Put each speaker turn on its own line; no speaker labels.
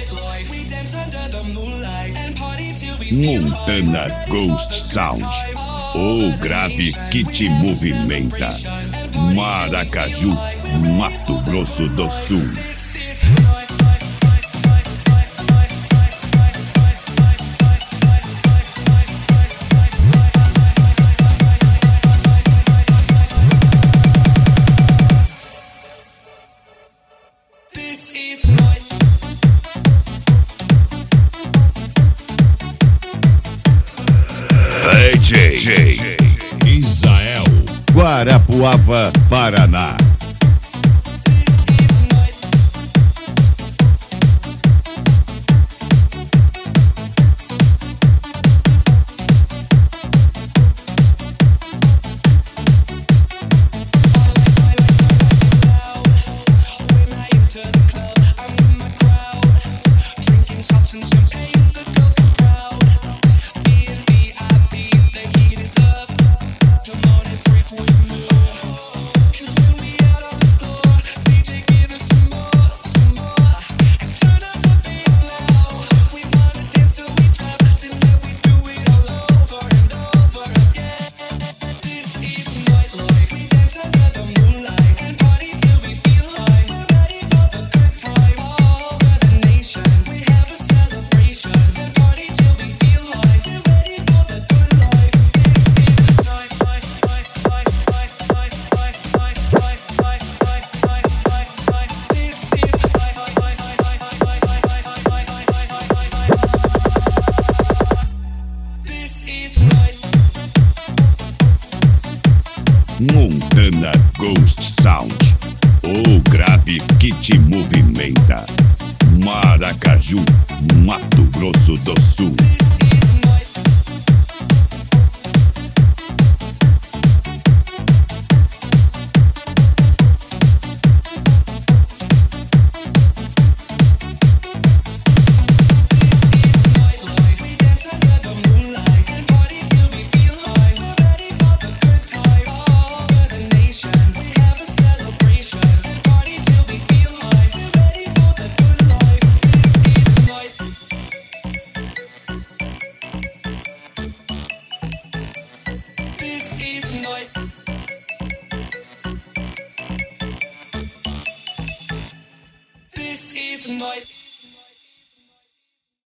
Montana Ghost Sound, o grave que te movimenta. Maracaju, Mato Grosso do Sul. DJ Israel, Guarapuava, Paraná. Montana Ghost Sound, o grave que te movimenta. Maracaju, Mato Grosso do Sul.